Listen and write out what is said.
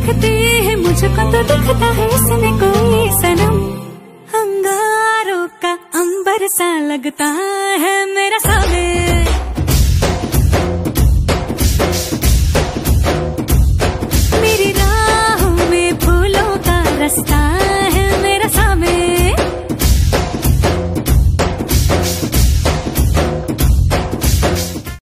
दिखती है मुझको तो दिखता है इसमें कोई सनम। अंगारों का अंबर सा लगता है